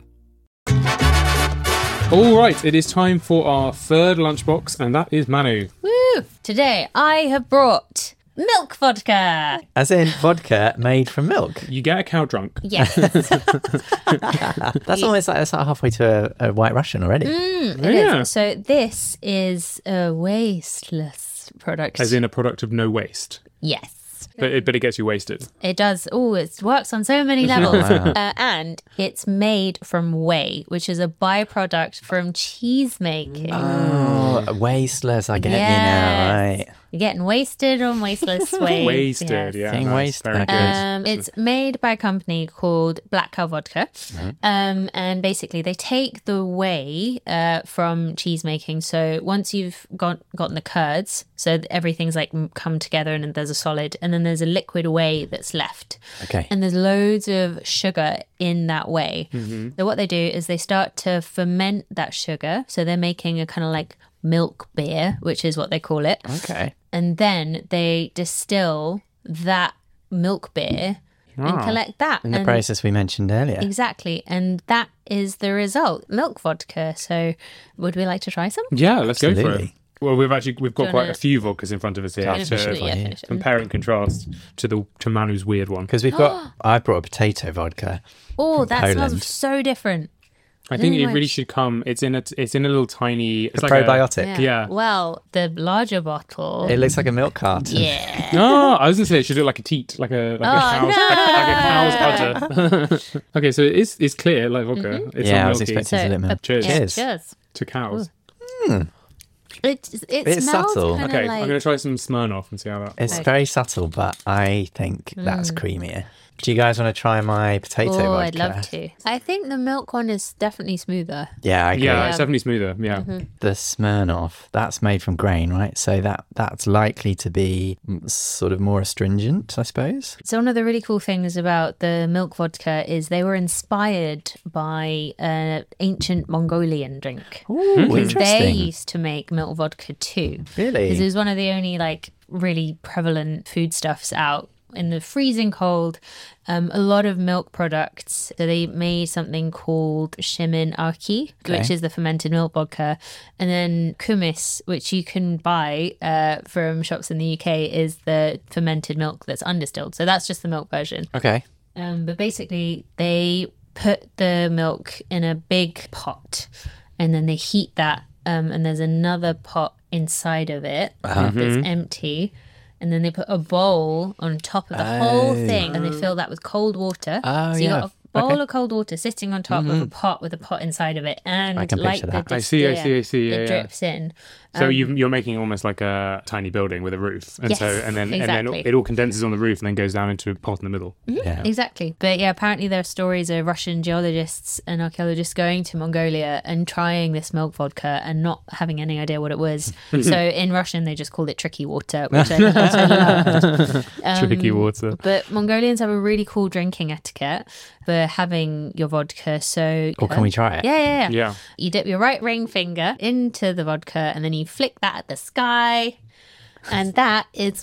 All right, it is time for our third lunchbox, and that is Manu. Woo! Today I have brought milk vodka. As in vodka made from milk. You get a cow drunk. Yes. That's almost like that's like halfway to a, a White Russian already. Mm, it Yeah. is. So this is a wasteless product. As in a product of no waste. Yes. But it, but it gets you wasted. It does. Oh, it works on so many levels. uh, and it's made from whey, which is a byproduct from cheese making. Oh, wasteless. I get you now, right? You're getting wasted on wasteless whey. Wasted, Yes. yeah. Getting nice, wasted. Very good. Um, it's made by a company called Black Cow Vodka. Um, and basically, they take the whey uh, from cheese making. So once you've got gotten the curds, so that everything's like m- come together and then there's a solid, and then there's a liquid whey that's left. Okay. And there's loads of sugar in that whey. So what they do is they start to ferment that sugar. So they're making a kind of like milk beer, which is what they call it. Okay. And then they distill that milk beer and collect that. In the and process we mentioned earlier. Exactly. And that is the result, milk vodka. So would we like to try some? Yeah, let's go for it. Absolutely. Well, we've actually we've got Do you quite wanna- a few vodkas in front of us here Finish to it, yeah, finish it. compare and contrast to the to Manu's weird one. Because we've got, I brought a potato vodka. Oh, that Poland. smells so different. I think don't it know really why- should come. It's in a it's in a little tiny. It's A like probiotic. Yeah. Well, the larger bottle. It looks like a milk carton. yeah. No, I was gonna say it should look like a teat, like a like Oh, a cow's like, like a cow's udder. Okay, so it is it's clear like vodka. It's Yeah, I not was milky. expecting So, to lemon. uh, Cheers. yeah, Cheers. cheers. To cows. It, it It's smells subtle. kind Okay, of like... I'm gonna try some Smirnoff and see how that. It's Okay. very subtle, but I think that's creamier. Do you guys want to try my potato Oh, vodka? I'd love to. I think the milk one is definitely smoother. Yeah, I agree. Yeah, it's definitely smoother. Yeah. The Smirnoff, that's made from grain, right? So that that's likely to be mm, sort of more astringent, I suppose. So one of the really cool things about the milk vodka is they were inspired by an ancient Mongolian drink. Ooh, Because they interesting. used to make milk vodka too. Really? Because it was one of the only like really prevalent foodstuffs out in the freezing cold. Um, a lot of milk products. So they made something called shimin arki, Okay. which is the fermented milk vodka, and then kumis, which you can buy uh, from shops in the U K, is the fermented milk that's undistilled. So that's just the milk version. Okay. Um, but basically, they put the milk in a big pot and then they heat that. Um, and there's another pot inside of it that's empty. And then they put a bowl on top of the whole thing and they fill that with cold water. Oh, so you yeah. got a bowl Okay. of cold water sitting on top of a pot with a pot inside of it. And I can like picture the that. I see, I distiller, see, I see, yeah, it yeah. drips in. So you, you're making almost like a tiny building with a roof, and Yes, so and then and exactly. then it all condenses on the roof and then goes down into a pot in the middle. Yeah. Exactly. But yeah, apparently there are stories of Russian geologists and archaeologists going to Mongolia and trying this milk vodka and not having any idea what it was. So in Russian, they just called it tricky water, which I also loved. Um, Tricky water. But Mongolians have a really cool drinking etiquette for having your vodka. So, Or can we try it? yeah, yeah, yeah, Yeah. You dip your right ring finger into the vodka and then you flick that at the sky. And that is.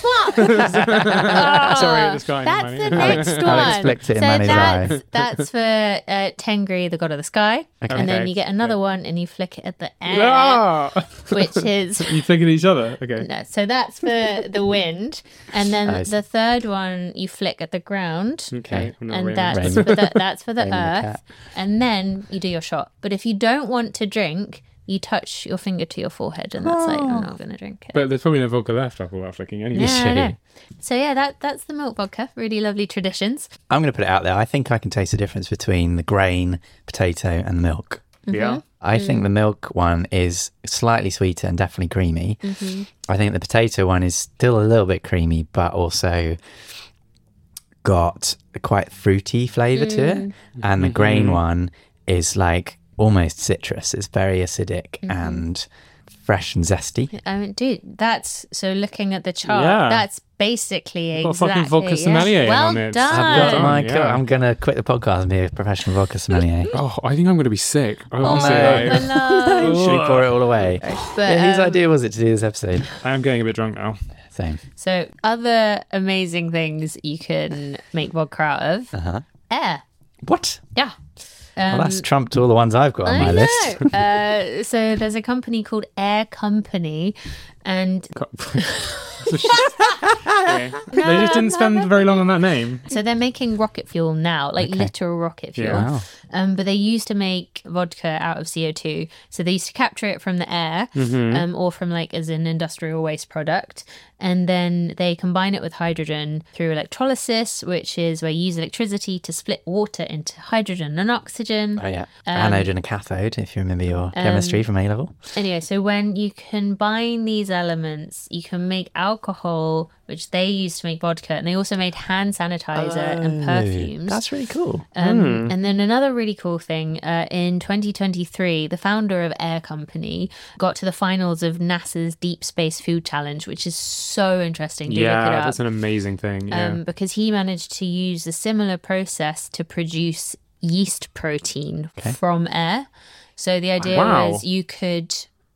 Sorry, at the sky. That's the Manny. next one. Alex flicked it in so Manny's that's, eye. that's for uh, Tengri, the god of the sky. And then Okay. you get another one and you flick it at the air, Ah! which is. You flick at each other. Okay. No, so that's for the wind. And then Nice. the third one you flick at the ground. Okay. I'm not And really- that's Rain. for the, that's for the Rain and the earth. cat. And then you do your shot. But if you don't want to drink, you touch your finger to your forehead and that's like, I'm not going to drink it. But there's probably no vodka left after that flicking anyway. Yeah, I should. know. So yeah, that that's the milk vodka. Really lovely traditions. I'm going to put it out there. I think I can taste the difference between the grain, potato, and the milk. Yeah. I think the milk one is slightly sweeter and definitely creamy. I think the potato one is still a little bit creamy, but also got a quite fruity flavour to it. And the grain one is like almost citrus. It's very acidic and fresh and zesty. I mean, dude, that's so. Looking at the chart, Yeah. that's basically Got a exactly. fucking vodka yeah. sommelier in well on it. done. I've got Um, my yeah. co- I'm going to quit the podcast and be a professional vodka sommelier. Oh, I think I'm going to be sick. I Oh, won't say that. no. Should we pour it all away? But, Yeah, whose um, idea was it to do this episode? I am getting a bit drunk now. Same. So, other amazing things you can make vodka out of: Uh-huh. air. What? Yeah. Well, Um, that's trumped all the ones I've got on my I list. know. uh, so there's a company called Air Company, and Okay. They just didn't spend very long on that name. so they're making rocket fuel now, like Okay. literal rocket fuel. Yeah. Wow. Um, but they used to make vodka out of C O two. So they used to capture it from the air Mm-hmm. um, or from like as an industrial waste product. And then they combine it with hydrogen through electrolysis, which is where you use electricity to split water into hydrogen and oxygen. Oh, yeah. Anode and a cathode, if you remember your chemistry from A level. Anyway, so when you combine these elements, you can make alcohol, which they used to make vodka, and they also made hand sanitizer and perfumes. That's really cool. Um, And then another really cool thing, uh, in twenty twenty-three, the founder of Air Company got to the finals of NASA's Deep Space Food Challenge, which is so interesting. Do look it Yeah, up. that's an amazing thing. Yeah. Um, because he managed to use a similar process to produce yeast protein from air. So the idea Wow. was you could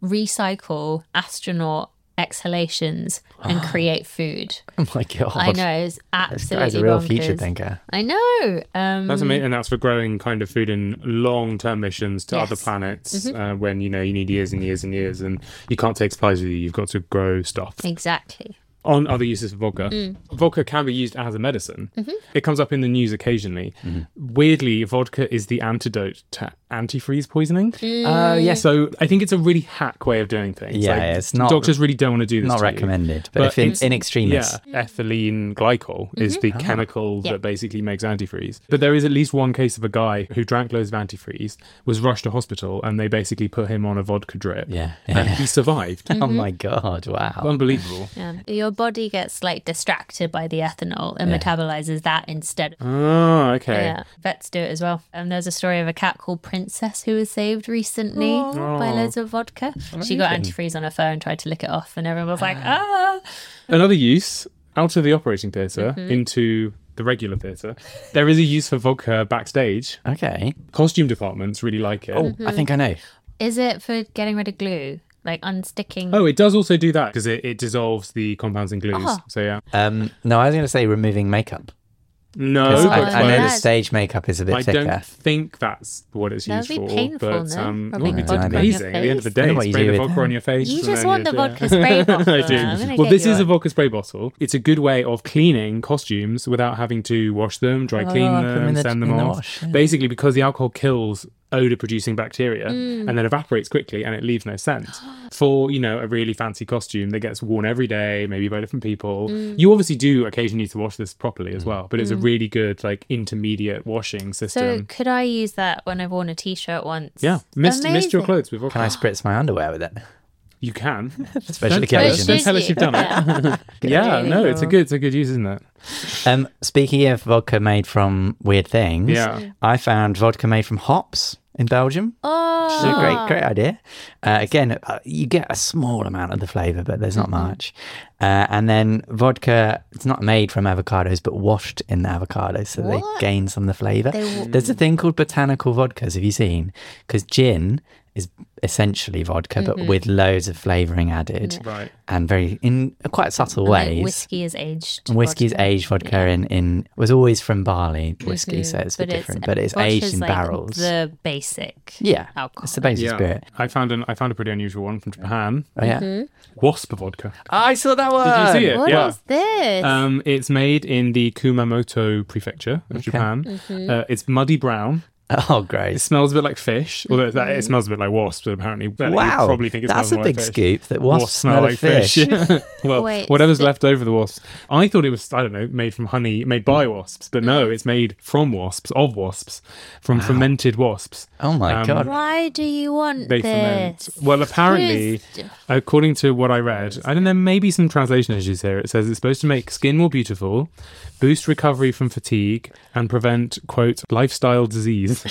recycle astronaut exhalations and create food. Oh my God. I know, it's This absolutely guy's a real bonkers. future thinker. I know. Um, That's amazing, and that's for growing kind of food in long-term missions to Yes. other planets. Uh, when you know you need years and years and years, and you can't take supplies with you. You've got to grow stuff. exactly. On other uses of vodka, Mm. vodka can be used as a medicine. Mm-hmm. It comes up in the news occasionally. Weirdly, vodka is the antidote to antifreeze poisoning. Mm. Oh, yes. So I think it's a really hack way of doing things. Yeah, Like, it's not- doctors really don't want to do this. Not to you. recommended, but, But if in, it's- in extremis. Yeah, ethylene glycol is the chemical Mm-hmm. Yeah. that basically makes antifreeze. But there is at least one case of a guy who drank loads of antifreeze, was rushed to hospital, and they basically put him on a vodka drip. Yeah. And he survived. Mm-hmm. Oh my God, wow. Unbelievable. Yeah. Your body gets like distracted by the ethanol and Yeah. metabolizes that instead. Oh, okay. Yeah, vets do it as well. And there's a story of a cat called Princess who was saved recently by loads of vodka. She got antifreeze on her phone, tried to lick it off, and everyone was like, ah. Another use out of the operating theatre Mm-hmm. into the regular theatre, there is a use for vodka backstage. Okay. Costume departments really like it. Oh, I think I know. Is it for getting rid of glue? Like unsticking? Oh, it does also do that because it, it dissolves the compounds and glues. Oh. So yeah. Um, no, I was going to say removing makeup. No, 'Cause Oh, I, but I know the that's- stage makeup is a bit I thicker. don't think that's what it's That used would be for. painful, but no? um, Rubbing it would be vodka on your amazing. At the end of the face. I don't day, know what you spray do the with vodka that. on your face. You and just then want the you- vodka spray bottle. I I'm gonna do. get Well, this you is a one. vodka spray bottle. It's a good way of cleaning costumes without having to wash them, dry Oh, clean put them them, in the- send them in the off. wash, yeah. Basically, because the alcohol kills odor producing bacteria Mm. and then evaporates quickly and it leaves no scent. For, you know, a really fancy costume that gets worn every day, maybe by different people. Mm. You obviously do occasionally need to wash this properly as well, but it's a really good like intermediate washing So system. could I use that when I've worn a t-shirt once? Yeah, mist, mist your Amazing. clothes with vodka. Can I spritz my underwear with it? You can. Special Don't tell us- occasions. don't tell us Should you've done it. yeah, Really no, it's a cool. good, it's a good use, isn't it? Um, speaking of vodka made from weird things, Yeah. I found vodka made from hops in Belgium. Oh, It's a great, great idea. Uh, again, uh, you get a small amount of the flavour, but there's not Mm-hmm. much. Uh, and then vodka, it's not made from avocados, but washed in the avocados, so they What? gain some of the flavour. They w- There's a thing called botanical vodkas, have you seen? Because gin is essentially vodka, Mm-hmm. but with loads of flavouring added Right. and very, in quite subtle And, like, ways. whiskey is aged. Whiskey's vodka. aged vodka in, in was always from barley whiskey, Mhm. so it's a bit But different. But it's vodka's aged in like barrels. The basic. yeah, alcohol. it's the basic Yeah. spirit. I found an I found a pretty unusual one from Japan. Oh yeah, Mm-hmm. Wasp vodka. I saw that one. Did you see it? What yeah. is this? Um, it's made in the Kumamoto prefecture of Japan. Mm-hmm. Uh, it's muddy brown. Oh, It great! smells a bit like fish, although that, Mm-hmm. it smells a bit like wasps. But apparently, but you Wow, probably think it that's smells a more big like fish. scoop. That wasps, Wasps smell like fish. well, Wait, whatever's so- left over the wasps. I thought it was, I don't know, made from honey, made by wasps, but no, it's made from wasps, of wasps, from fermented wasps. Oh my Um, god! Why do you want They this? ferment. Well, apparently, Just- according to what I read, I don't know, maybe some translation issues here. It says it's supposed to make skin more beautiful, boost recovery from fatigue, and prevent, quote, lifestyle disease.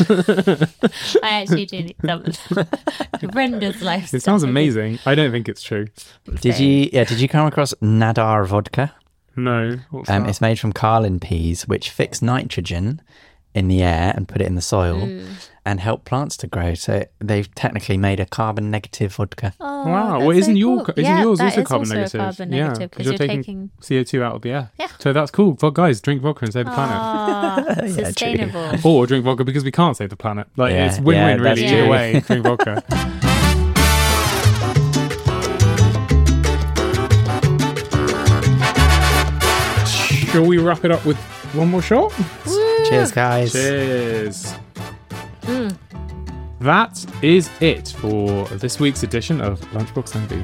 I actually do need some horrendous lifestyle. It sounds amazing. I don't think it's true. Did you? Yeah, did you come across Nadar vodka? No. What's Um, that? it's made from Carlin peas, which fix nitrogen in the air and put it in the soil Ooh. and help plants to grow. So they've technically made a carbon negative vodka. Oh, Wow. that's Well, isn't so your cool. isn't yeah, yours that also is carbon also negative? Carbon yeah, negative because you're taking, taking. C O two out of the air. Yeah. So that's cool. Well, guys, drink vodka and save the planet. Ah, true. sustainable. Or drink vodka because we can't save the planet. Like Yeah, it's win-win, yeah, that's really. true. Either way, drink vodka. Shall we wrap it up with one more shot? Cheers, guys. Cheers. Mm. That is it for this week's edition of Lunchbox Envy.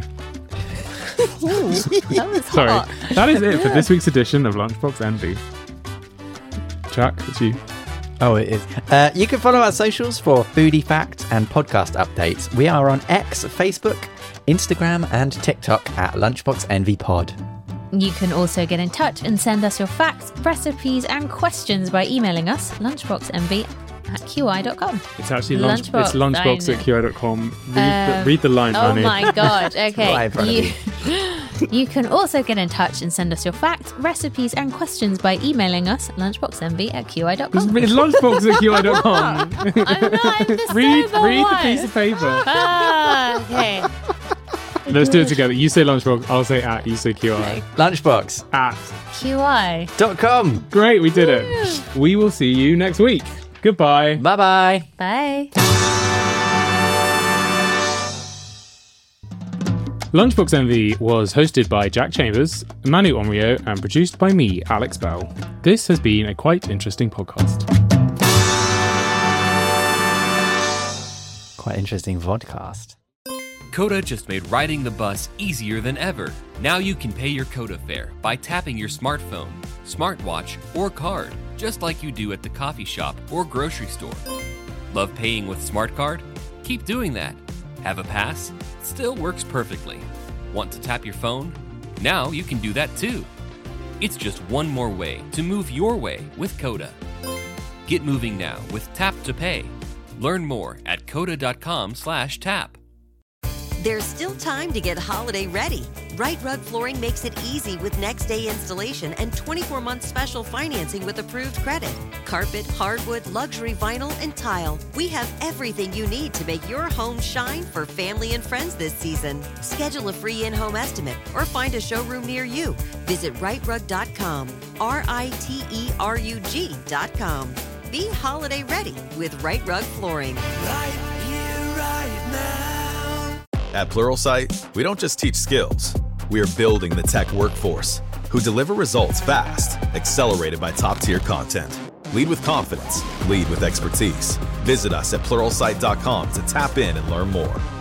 That was Sorry, hot. that is it for this week's edition of Lunchbox Envy. Jack, it's you. Oh, it is. Uh, you can follow our socials for foodie facts and podcast updates. We are on X, Facebook, Instagram, and TikTok at Lunchbox Envy Pod. You can also get in touch and send us your facts, recipes, and questions by emailing us lunchboxenvy at q i dot com. It's actually lunch, Lunchbox, it's lunchbox I at q i dot com. Read, the, Um, read the line, Oh honey. my god, okay. Right in front of You, you can also get in touch and send us your facts, recipes, and questions by emailing us lunchboxenvy at q i dot com. It's lunchbox at q i dot com. I'm not in the read sober read the one. piece of paper. Ah, okay. Let's do it together. You say lunchbox, I'll say at, you say Q I. Lunchbox At. Q I. dot com. Great, we did it. We will see you next week. Goodbye. Bye-bye. Bye. Lunchbox Envy was hosted by Jack Chambers, Manu Onryo, and produced by me, Alex Bell. This has been a quite interesting podcast. Quite interesting vodcast. Coda just made riding the bus easier than ever. Now you can pay your Coda fare by tapping your smartphone, smartwatch, or card, just like you do at the coffee shop or grocery store. Love paying with Smart Card? Keep doing that. Have a pass? Still works perfectly. Want to tap your phone? Now you can do that too. It's just one more way to move your way with Coda. Get moving now with Tap to Pay. Learn more at coda dot com slash tap. There's still time to get holiday ready. Right Rug Flooring makes it easy with next day installation and twenty-four month special financing with approved credit. Carpet, hardwood, luxury vinyl, and tile. We have everything you need to make your home shine for family and friends this season. Schedule a free in-home estimate or find a showroom near you. Visit right rug dot com, R I T E R U G dot com. Be holiday ready with Right Rug Flooring. Right here, right now. At Pluralsight, we don't just teach skills. We are building the tech workforce who deliver results fast, accelerated by top-tier content. Lead with confidence. Lead with expertise. Visit us at pluralsight dot com to tap in and learn more.